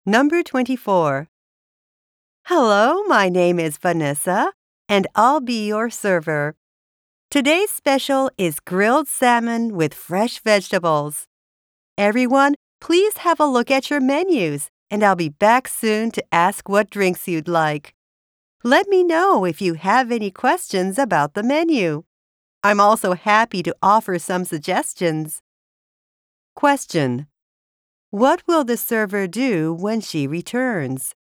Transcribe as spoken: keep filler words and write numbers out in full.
Number twenty-four. Hello, my name is Vanessa, and I'll be your server. Today's special is grilled salmon with fresh vegetables. Everyone, please have a look at your menus, and I'll be back soon to ask what drinks you'd like. Let me know if you have any questions about the menu. I'm also happy to offer some suggestions. Question: What will the server do when she returns?